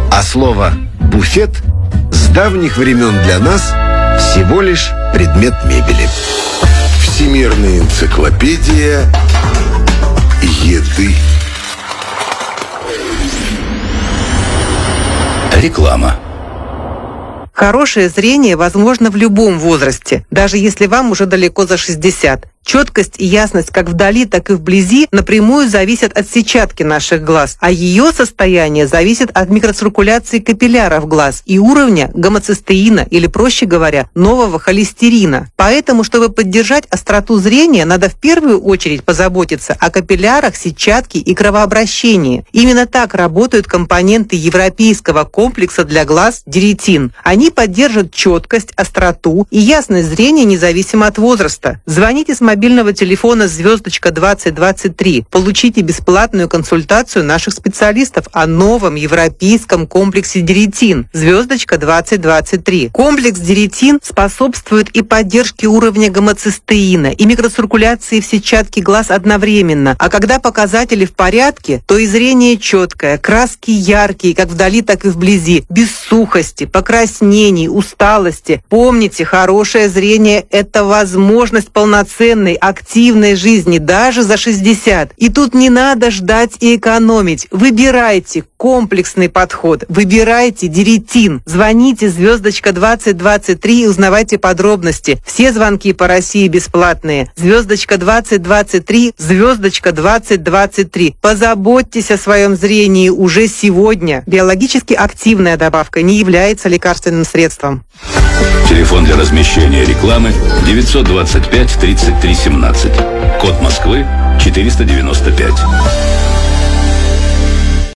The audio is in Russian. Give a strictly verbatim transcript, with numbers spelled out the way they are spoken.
А слово «буфет» с давних времен для нас всего лишь предмет мебели. Всемирная энциклопедия еды. Реклама. Хорошее зрение возможно в любом возрасте, даже если вам уже далеко за шестьдесят. Четкость и ясность как вдали, так и вблизи напрямую зависят от сетчатки наших глаз, а ее состояние зависит от микроциркуляции капилляров глаз и уровня гомоцистеина, или, проще говоря, нового холестерина. Поэтому, чтобы поддержать остроту зрения, надо в первую очередь позаботиться о капиллярах, сетчатке и кровообращении. Именно так работают компоненты европейского комплекса для глаз «Деретин». Они поддержат четкость, остроту и ясность зрения независимо от возраста. Звоните с мобильного телефона звездочка двадцать двадцать три. Получите бесплатную консультацию наших специалистов о новом европейском комплексе Деретин. Звездочка двадцать двадцать три. Комплекс Деретин способствует и поддержке уровня гомоцистеина, и микроциркуляции в сетчатке глаз одновременно. А когда показатели в порядке, то и зрение четкое, краски яркие, как вдали, так и вблизи, без сухости, покраснений, усталости. Помните, хорошее зрение – это возможность полноценной активной жизни даже за шестьдесят. И тут не надо ждать и экономить. Выбирайте комплексный подход. Выбирайте Деретин. Звоните звездочка двадцать двадцать три и узнавайте подробности. Все звонки по России бесплатные. Звездочка двадцать двадцать три, звездочка двадцать двадцать три. Позаботьтесь о своем зрении уже сегодня. Биологически активная добавка не является лекарственным средством. Телефон для размещения рекламы девятьсот двадцать пять тридцать три семнадцать. Код Москвы четыреста девяносто пять.